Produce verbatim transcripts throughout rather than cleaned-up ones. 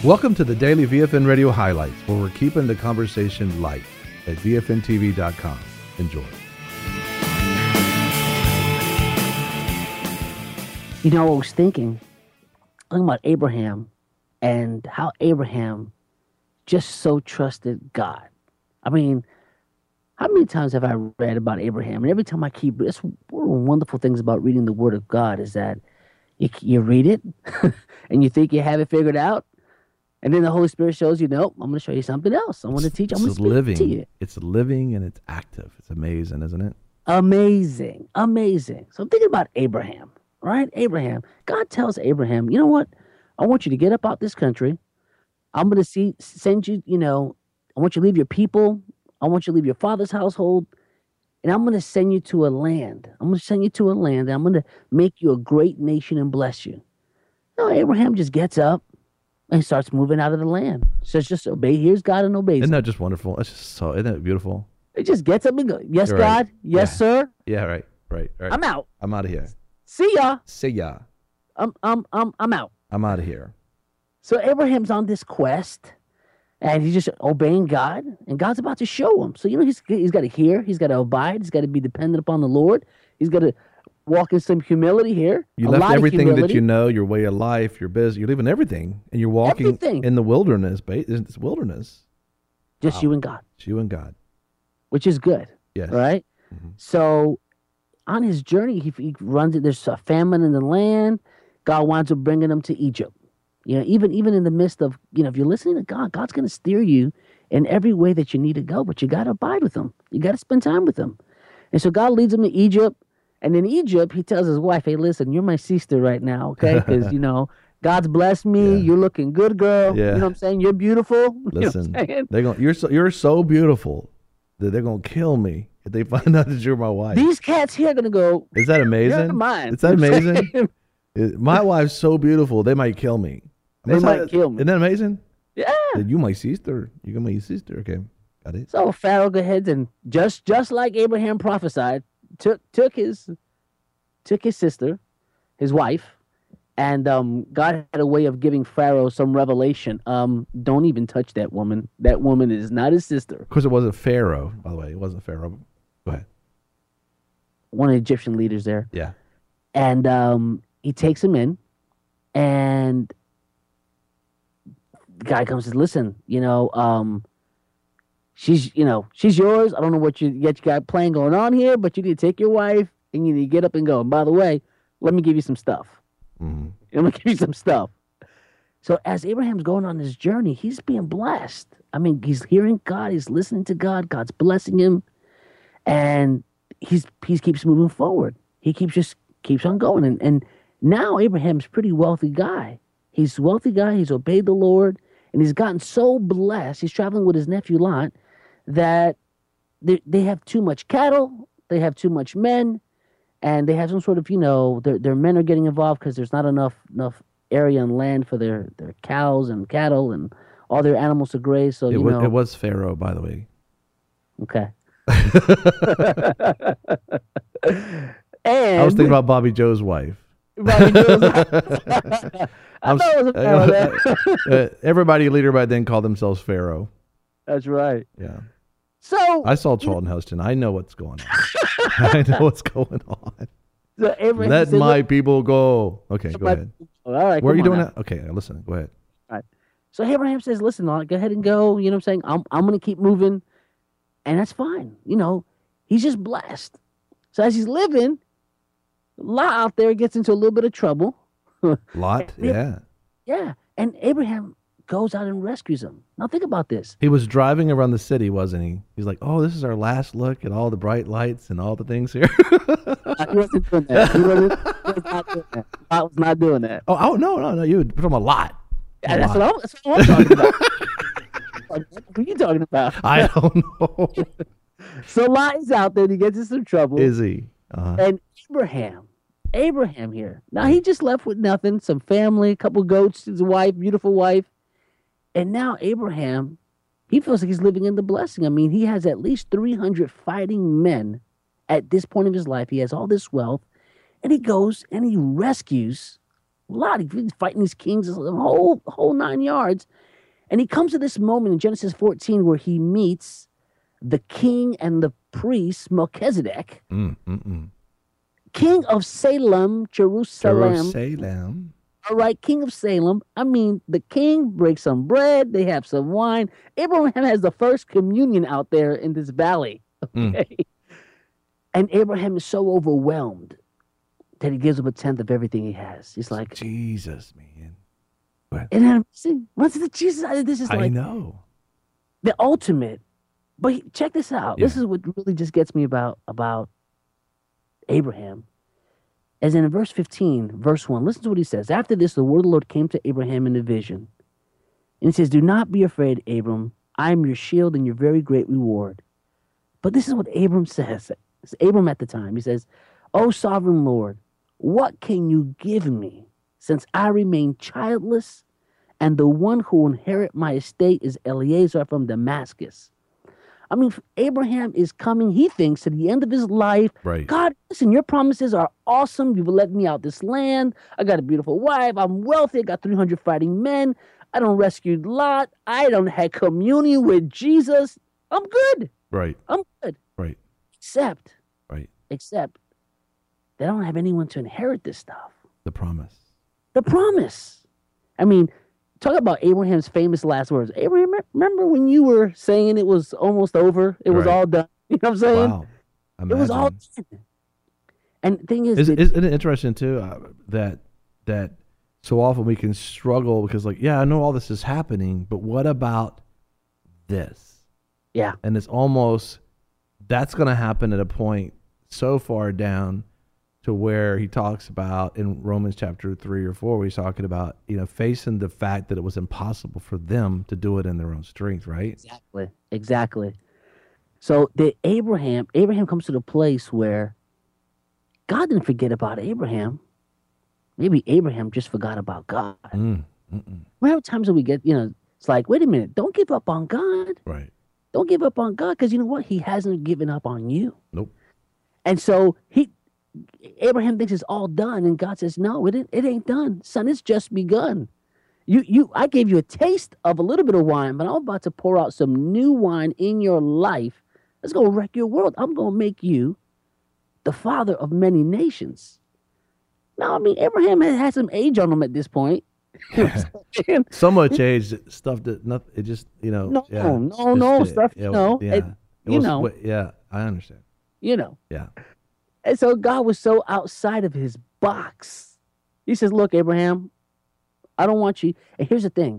Welcome to the Daily V F N Radio Highlights, where we're keeping the conversation light at V F N T V dot com. Enjoy. You know, I was thinking, thinking about Abraham and how Abraham just so trusted God. I mean, how many times have I read about Abraham? And every time I keep, it's one of the wonderful things about reading the Word of God is that you, you read it and you think you have it figured out. And then the Holy Spirit shows you, nope, I'm going to show you something else. I want to teach, I'm going to speak living. to you. It's living and it's active. It's amazing, isn't it? Amazing. Amazing. So I'm thinking about Abraham, right? Abraham. God tells Abraham, you know what? I want you to get up out this country. I'm going to see, send you, you know, I want you to leave your people. I want you to leave your father's household. And I'm going to send you to a land. I'm going to send you to a land. And I'm going to make you a great nation and bless you. No, Abraham just gets up and starts moving out of the land. Says, just obey. Here's God and obeys. Isn't that just wonderful? It's just so, isn't that beautiful? It just gets up and goes, yes, You're God. right. Yes, Yeah. sir. Yeah, right, right, right. I'm out. I'm out of here. See ya. See ya. I'm, I'm, I'm, I'm out. I'm out of here. So Abraham's on this quest, and he's just obeying God, and God's about to show him. So, you know, he's he's got to hear, he's got to abide, he's got to be dependent upon the Lord. He's got to walk in some humility here. You a left lot everything of that humility. you know, your way of life, your business. You're leaving everything, and you're walking Everything. in the wilderness. ba- It's wilderness. Just Wow. you and God, It's you and God. which is good, Yes. right? Mhm. So on his journey, he, he runs it. There's a famine in the land. God winds up bringing him to Egypt. You know, even even in the midst of, you know, if you're listening to God, God's going to steer you in every way that you need to go, but you got to abide with him. You got to spend time with him. And so God leads him to Egypt. And in Egypt, he tells his wife, hey, listen, you're my sister right now, okay? Because, you know, God's blessed me. Yeah. You're looking good, girl. Yeah. You know what I'm saying? You're beautiful. You know what I'm Listen, saying? they're going. You're so you're so beautiful that they're gonna kill me if they find out that you're my wife. These cats here are going to go, Is that amazing? you're mine. Is that You know what I'm amazing? saying? It- my wife's so beautiful, they might kill me. They Isn't might that- kill me. Isn't that amazing? Yeah. That you my sister. You're my sister. Okay, got it. So Pharaoh go ahead and just just like Abraham prophesied, took took his took his sister, his wife, and um, God had a way of giving Pharaoh some revelation. Um, don't even touch that woman. That woman is not his sister. Of course, it wasn't Pharaoh. By the way, it wasn't Pharaoh. Go ahead. One of the Egyptian leaders there, Yeah. and um, he takes him in, and the guy comes and says, "Listen, you know, um, she's you know she's yours. I don't know what you get you got plan going on here, but you need to take your wife and you need to get up and go. And by the way, let me give you some stuff. Mm-hmm. Let me give you some stuff." So as Abraham's going on his journey, he's being blessed. I mean, he's hearing God, he's listening to God, God's blessing him, and he's he keeps moving forward. He keeps just keeps on going, and and now Abraham's a pretty wealthy guy. He's a wealthy guy. He's obeyed the Lord, and he's gotten so blessed. He's traveling with his nephew Lot that they they have too much cattle, they have too much men, and they have some sort of, you know, their their men are getting involved because there's not enough enough area and land for their, their cows and cattle and all their animals to graze. So It you was know, it was Pharaoh, by the way. okay. And I was thinking about Bobby Joe's wife. Bobby Joe's- I I'm thought it was a Pharaoh there. uh, everybody leader by then called themselves Pharaoh. That's right. Yeah. So, I saw Charlton Heston. I know what's going on. I know what's going on. so Abraham Let said, my "Look, people go. Okay, go my- ahead. all right, Where are come you on doing now. that? Okay, listen. Go ahead. So Abraham says, listen, Lot, go ahead and go. You know what I'm saying? I'm, I'm going to keep moving. And that's fine. You know, he's just blessed. So as he's living, Lot out there gets into a little bit of trouble. Lot. Yeah. Yeah. And Abraham goes out and rescues him. Now think about this. He was driving around the city, wasn't he? He's like, oh, this is our last look at all the bright lights and all the things here. He wasn't doing that. He wasn't, he was not doing that. Lot was not doing that. oh, oh, no, no, no. You were talking about Lot. Yeah, that's, Lot. what I'm, that's what I'm talking about. What are you talking about? I don't know. So Lot is out there. And he gets in some trouble. Is he? Uh-huh. And Abraham, Abraham here. Now he just left with nothing, some family, a couple goats, his wife, beautiful wife. And now Abraham, he feels like he's living in the blessing. I mean, he has at least three hundred fighting men at this point of his life. He has all this wealth. And he goes and he rescues a lot. He's fighting these kings, the whole whole nine yards. And he comes to this moment in Genesis fourteen where he meets the king and the priest Melchizedek, Mm, mm, mm. king of Salem, Jerusalem. Jerusalem. All right, king of Salem. I mean, the king breaks some bread. They have some wine. Abraham has the first communion out there in this valley. Okay, mm. And Abraham is so overwhelmed that he gives him a tenth of everything he has. He's like, Jesus, man. What? And then see, what's the Jesus? This is like I know the ultimate. But he, check this out. Yeah. This is what really just gets me about about Abraham. As in verse fifteen, verse one, listen to what he says. After this, the word of the Lord came to Abraham in a vision. And he says, do not be afraid, Abram. I am your shield and your very great reward. But this is what Abram says. It's Abram at the time. He says, O sovereign Lord, what can you give me since I remain childless and the one who will inherit my estate is Eliezer from Damascus? I mean, Abraham is coming, he thinks, to the end of his life. Right. God, listen, your promises are awesome. You've let me out this land. I got a beautiful wife. I'm wealthy. I got three hundred fighting men. I don't rescue Lot. I don't have communion with Jesus. I'm good. Right. I'm good. Right. Except, right. except they don't have anyone to inherit this stuff. The promise. The promise. I mean, talk about Abraham's famous last words. Abraham, remember when you were saying it was almost over? It was right. all done. You know what I'm saying? Wow. Imagine. It was all done. And the thing is, is that, isn't it interesting too uh, that that so often we can struggle because, like, yeah, I know all this is happening, but what about this? Yeah. And it's almost that's going to happen at a point so far down to where he talks about in Romans chapter three or four, where he's talking about, you know, facing the fact that it was impossible for them to do it in their own strength, right? Exactly. Exactly. So the Abraham, Abraham comes to the place where God didn't forget about Abraham. Maybe Abraham just forgot about God. Mm, Remember times that we get, you know, it's like, wait a minute, don't give up on God. Right. Don't give up on God, because you know what? He hasn't given up on you. Nope. And so he, Abraham thinks it's all done, and God says, no, it, it ain't done. Son, it's just begun. You, you, I gave you a taste of a little bit of wine, but I'm about to pour out some new wine in your life. That's going to wreck your world. I'm going to make you the father of many nations. Now, I mean, Abraham had, had some age on him at this point. So much age, stuff that nothing. It just, you know. No, yeah, no, just, no, yeah, stuff, yeah, you know. Yeah. It, It you was, know. Yeah, I understand. You know. Yeah. And so God was so outside of his box. He says, look, Abraham, I don't want you. And here's the thing.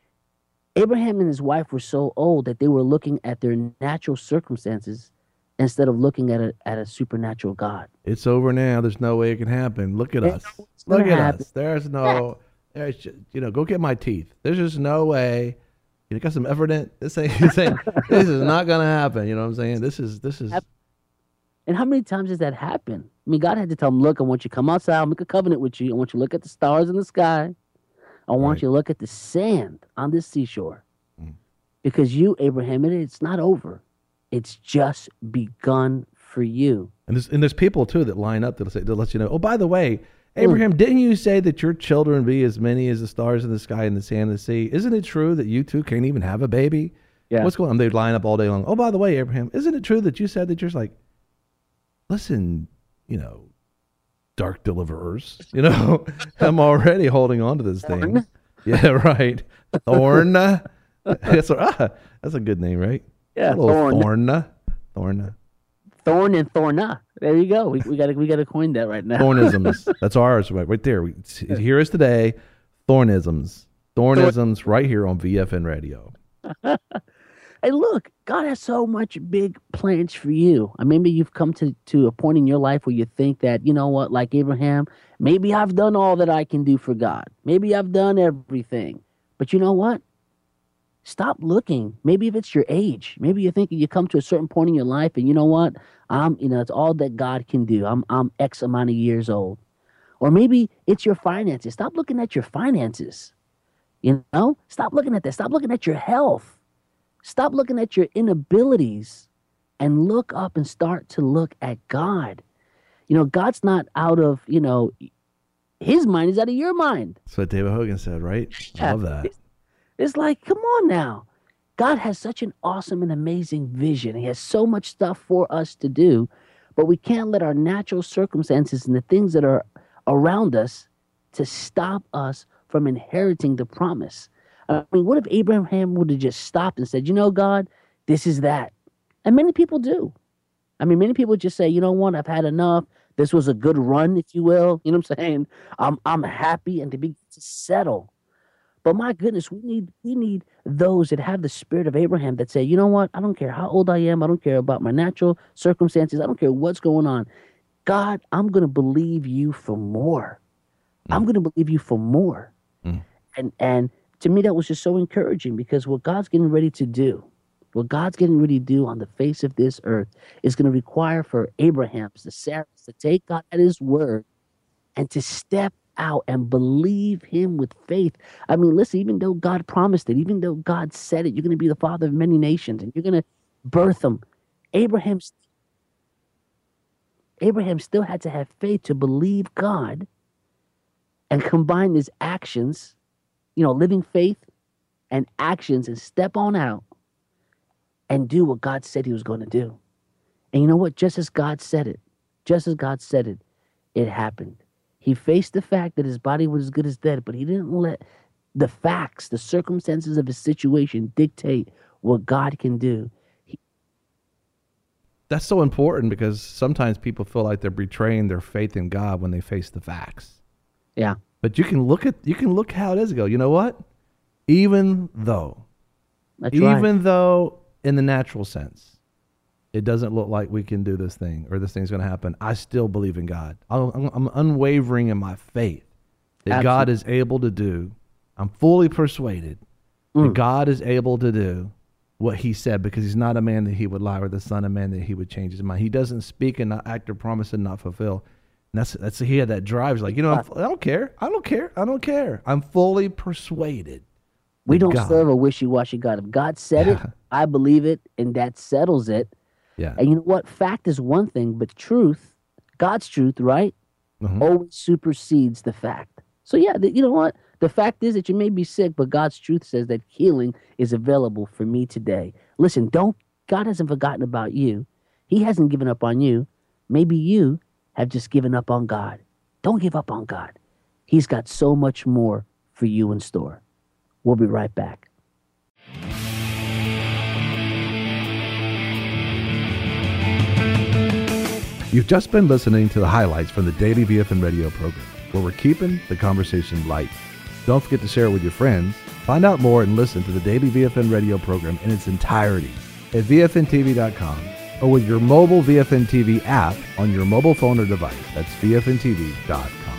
Abraham and his wife were so old that they were looking at their natural circumstances instead of looking at a, at a supernatural God. It's over now. There's no way it can happen. Look at us. Look at happen. us. There's no, there's just, you know, go get my teeth. There's just no way. You got some effort in this ain't, this ain't, this is not going to happen. You know what I'm saying? This is, this is. And how many times does that happen? I mean, God had to tell him, look, I want you to come outside. I'll make a covenant with you. I want you to look at the stars in the sky. I want right. you to look at the sand on this seashore. Mm. Because you, Abraham, it, it's not over. It's just begun for you. And there's, and there's people, too, that line up that let you know, oh, by the way, Abraham, mm. didn't you say that your children be as many as the stars in the sky and the sand in the sea? Isn't it true that you, too, can't even have a baby? Yeah. What's going on? They line up all day long. Oh, by the way, Abraham, isn't it true that you said that you're like, listen, you know, dark deliverers, you know, I'm already holding on to this Thorn. thing. Yeah, right. Thorn. that's, a, ah, that's a good name, right? Yeah, Thorn. Thorn. Thorn. Thorn and Thorna. There you go. We we got we got to coin that right now. Thornisms. That's ours, right, right there. We, here is today. Thornisms. Thornisms right here on V F N Radio. Hey, look, God has so much big plans for you. I mean, maybe you've come to, to a point in your life where you think that, you know what, like Abraham, maybe I've done all that I can do for God. Maybe I've done everything. But you know what? Stop looking. Maybe if it's your age, maybe you're thinking you come to a certain point in your life and you know what? I'm, you know, it's all that God can do. I'm, I'm X amount of years old. Or maybe it's your finances. Stop looking at your finances. You know, stop looking at that. Stop looking at your health. Stop looking at your inabilities and look up and start to look at God. You know, God's not out of, you know, his mind is out of your mind. That's what David Hogan said, right? Yeah. I love that. It's, it's like, come on now. God has such an awesome and amazing vision. He has so much stuff for us to do, but we can't let our natural circumstances and the things that are around us to stop us from inheriting the promise. I mean, what if Abraham would have just stopped and said, you know, God, this is that? And many people do. I mean, many people just say, you know what, I've had enough. This was a good run, if you will. You know what I'm saying? I'm I'm happy and to be to settle. But my goodness, we need we need those that have the spirit of Abraham that say, you know what, I don't care how old I am. I don't care about my natural circumstances. I don't care what's going on. God, I'm going to believe you for more. Mm. I'm going to believe you for more. Mm. And and to me, that was just so encouraging because what God's getting ready to do, what God's getting ready to do on the face of this earth is going to require for Abraham's, the Sarahs, to take God at his word and to step out and believe him with faith. I mean, listen, even though God promised it, even though God said it, you're going to be the father of many nations and you're going to birth them. Abraham, Abraham still had to have faith to believe God and combine his actions, you know, living faith and actions and step on out and do what God said he was going to do. And you know what? Just as God said it, just as God said it, it happened. He faced the fact that his body was as good as dead, but he didn't let the facts, the circumstances of his situation dictate what God can do. He- That's so important because sometimes people feel like they're betraying their faith in God when they face the facts. Yeah. But you can look at you can look how it is and go, you know what? Even though, That's even right. though in the natural sense, it doesn't look like we can do this thing or this thing's going to happen, I still believe in God. I'm, I'm unwavering in my faith that Absolutely. God is able to do. I'm fully persuaded mm. that God is able to do what he said because he's not a man that he would lie or the son of man that he would change his mind. He doesn't speak and not act or promise and not fulfill. And that's, that's, he had that drive. He's like, you know, I'm, I don't care. I don't care. I don't care. I'm fully persuaded. We don't God. serve a wishy-washy God. If God said yeah. it, I believe it, and that settles it. Yeah. And you know what? Fact is one thing, but truth, God's truth, right, mm-hmm. always supersedes the fact. So yeah, the, you know what? The fact is that you may be sick, but God's truth says that healing is available for me today. Listen, don't. God hasn't forgotten about you. He hasn't given up on you. Maybe you have just given up on God. Don't give up on God. He's got so much more for you in store. We'll be right back. You've just been listening to the highlights from the Daily V F N Radio program, where we're keeping the conversation light. Don't forget to share it with your friends. Find out more and listen to the Daily V F N Radio program in its entirety at V F N T V dot com or with your mobile V F N T V app on your mobile phone or device. That's V F N T V dot com.